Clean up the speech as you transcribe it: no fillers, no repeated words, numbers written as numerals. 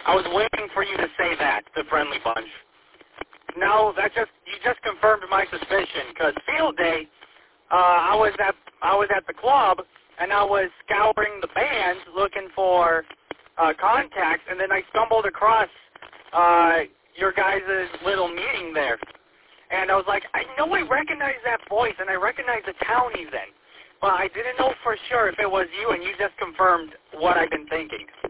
I was waiting for you to say that, the Friendly Bunch. No, you just confirmed my suspicion, because field day, I was at the club, and I was scouring the bands looking for contacts, and then I stumbled across your guys' little meeting there. And I was like, I know I recognize that voice, and I recognize the town he's in. But I didn't know for sure if it was you, and you just confirmed what I've been thinking.